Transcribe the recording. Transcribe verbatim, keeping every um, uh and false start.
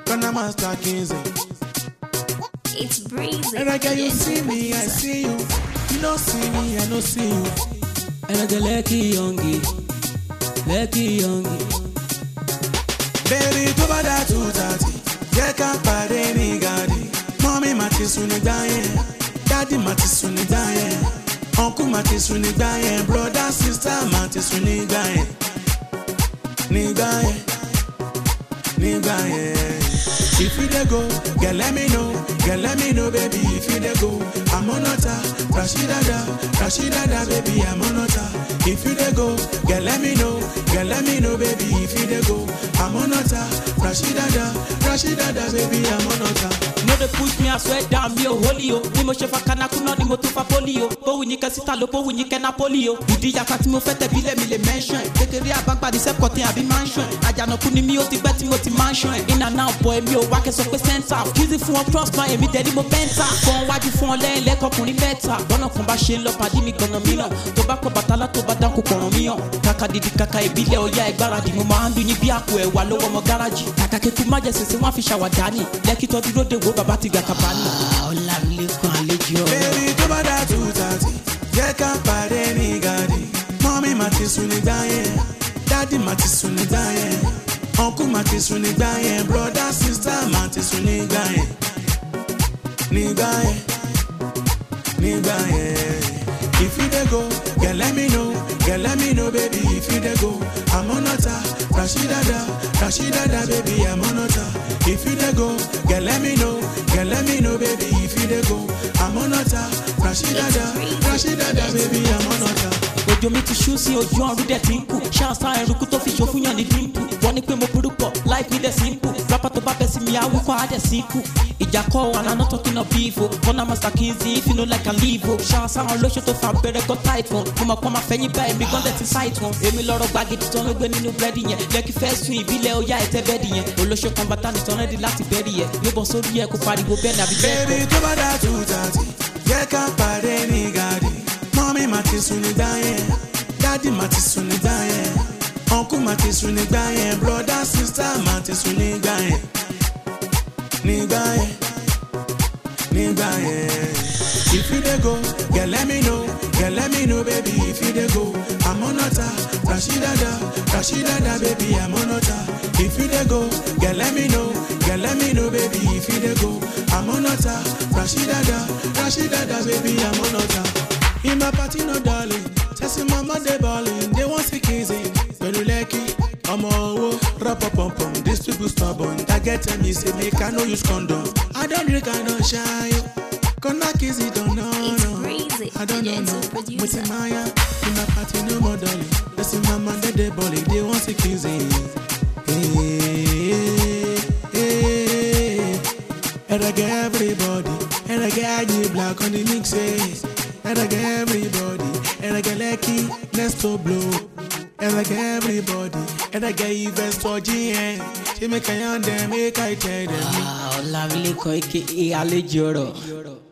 Gonna master Kingsley. It's breezy. And I get you see me, I see you. You don't see me, I don't see you. And I get lucky youngie, lucky youngie. Baby, to bada two thirty. Take a party ni gadi. Mommy mati suni dayen, daddy mati suni dayen, uncle mati suni dayen, brother sister mati suni dayen. Ni dayen, ni dayen. If you dey go, girl let me know, girl let me know, baby. If you dey go, I'm on ota, Rashida da, Rashida da, baby, I'm on ota. If you dey go, girl let me know, girl let me know, baby. If you dey go, I'm on ota, Rashida da, Rashida da, baby, I'm on ota. No they push me, I swear down me oh holy oh. Ni mo shefa kana kuno ni mo tufa polio. Po winyi ka sita lo po winyi ke na polio. Idi ya kati mo fete bile mi le mention. Tekeri abagba di sep kote abi mansion. Ajano kuni mi o ti beti mo ti mansion. In and out boy mi o wake so pe center. Easy fun cross my emi dedi mo penta. Fun waju fun le le kokunrin meta. Bono kan ba se lo padi mi ganan mi na. To ba ko batala to ba dan ko koran mi yan. Kaka didi kaka ibile oya igbaradi mo ma ndu yin bi apo e wa lowo mo garage. Kaka ke ku maje sese won fi shawadani. Leki to duro de wo baba ti ga kabani. Ola mi le kan alejo. Baby, to bada two thirty. Take a party ni gadi. Mommy mati suni dayen, daddy mati suni dayen, uncle mati suni dayen, brother sister mati suni dayen. Ni dayen, ni dayen. If you dey go, girl let me know, girl let me know, baby. If you dey go, I'm on ota, Rashida da, Rashida da, baby, I'm on ota. If you dey go, girl let me know, girl let me know, baby. If you dey go, I'm on ota, Rashida da, Rashida da, baby, I'm on ota. Ojo mi ti ṣú sí ojú ọ̀run dẹ̀ ti ń kù. Ṣáàṣá ẹrùkú tó fi ṣòfún yàn ní dínkù. Wọ́n ní pé mo burú pọ̀, life mi dẹ̀ simple. Rapper tó bá bẹ́ sí mi, awúkọ́ á dẹ̀ sínkù. Ìjà kọ́ and I'm not talking of beef o. Kọ́nà Master Kingsley if you know like I leave o. Ṣáàṣá àwọn olóṣù tó fa bẹ̀rẹ̀ gan tight wọn. Mo mọ̀ pọ́n máa fẹ́yìn bá èmi gan dẹ̀ ti sight wọn. Èmi lọ́rọ̀ gbàgede tó ń gbé nínú búrẹ́dì yẹn. Lẹ́kí fẹ́ sun ìbílẹ̀ ọ̀yá ẹ̀tẹ́ bẹ́ẹ̀dì yẹn. Olóṣù kan bàtà ní tán rẹ́dí láti bẹ́ẹ̀rì yẹn. Yóò sórí ẹ̀ kó pariwo bẹ́ẹ̀ nàbí bẹ́ẹ̀ kọ́. Baby, to bada two thirty. Take a party ni gadi. Mommy mati suni dayen, daddy mati suni dayen, uncle mati suni dayen, brother sister mati suni dayen. Ni dayen, ni dayen. If you dey go, girl let me know, girl let me know, baby. If you dey go, I'm on ota, Rashida da, Rashida da, baby, I'm on ota. If you dey go, girl let me know, girl let me know, baby. If you dey go, I'm on ota, Rashida da, Rashida da, baby, I'm on ota. In my party no darling, say mama they ballin', they want see Kingsley. Very lucky, I'm all rap up pum pum. These people stubborn, that get me say make I no use condom. I don't drink, I don't shy. Gonna kiss it, don't know, no. I don't know, no. But in Maya, in my party no more darling. Listen, mama they they ballin', they want see Kingsley. Hey, hey, hey. And I get everybody, and I get you black on the mix, eh. And I get everybody, and I get lucky, next to blow. And I get everybody, and I get events for G N. She make a young them, make I tell them. Ola mi le kan aka alejo.